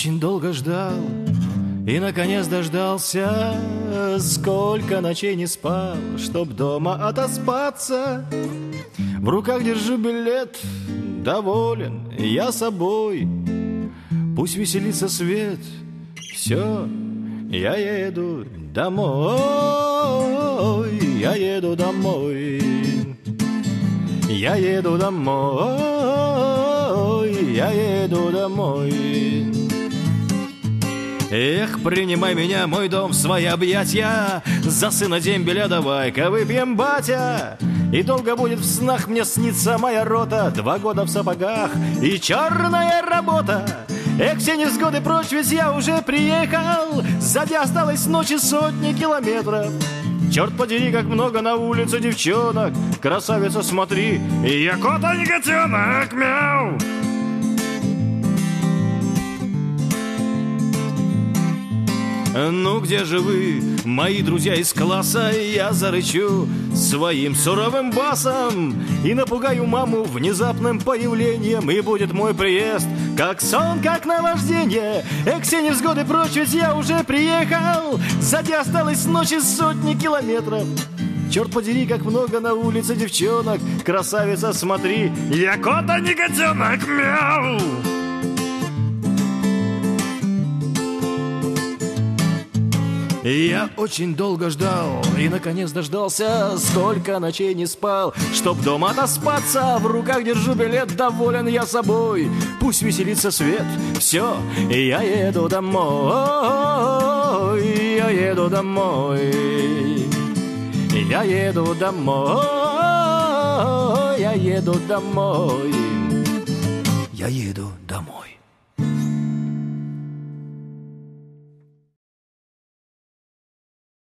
очень долго ждал и, наконец, дождался. Сколько ночей не спал, чтоб дома отоспаться. В руках держу билет, доволен я собой. Пусть веселится свет, все, я еду домой. Я еду домой. Я еду домой. Я еду домой. Эх, принимай меня, мой дом, в свои объятия. За сына дембеля давай-ка выпьем, батя. И долго будет в снах мне снится моя рота. 2 года в сапогах и черная работа. Эх, все невзгоды прочь, ведь я уже приехал. Сзади осталось ночи сотни километров. Черт подери, как много на улице девчонок. Красавица, смотри, я кот, а не котенок, мяу. Ну где же вы, мои друзья из класса? Я зарычу своим суровым басом и напугаю маму внезапным появлением. И будет мой приезд как сон, как наваждение. Эх, все невзгоды прочь, ведь я уже приехал. Сзади осталось ночи сотни километров. Черт подери, как много на улице девчонок. Красавица, смотри, я кот, а не котенок, мяу. Я очень долго ждал и, наконец, дождался. Сколько ночей не спал, чтоб дома отоспаться. В руках держу билет, доволен я собой. Пусть веселится свет, все, я еду домой. Я еду домой. Я еду домой. Я еду домой. Я еду домой.